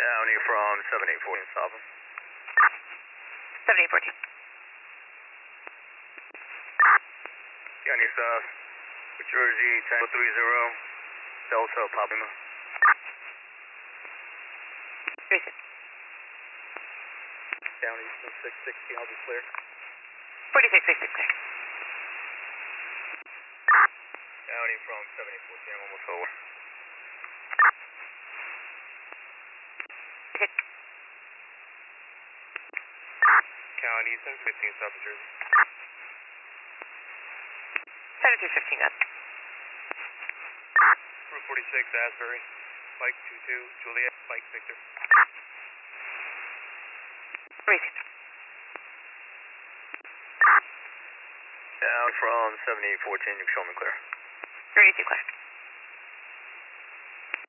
County from 7814, stop him. 7814. County South, New Jersey, Tango 30, Delta, Papa. Recent. County 660, I'll be clear. 4666 clear. County from 7814, I'm almost over. Hit. County 715, South New Jersey. 7315 up. Route 46, Asbury, Mike 22, Juliet, Mike Victor. Recent. Down from 7814, you can show me clear. 32 clear.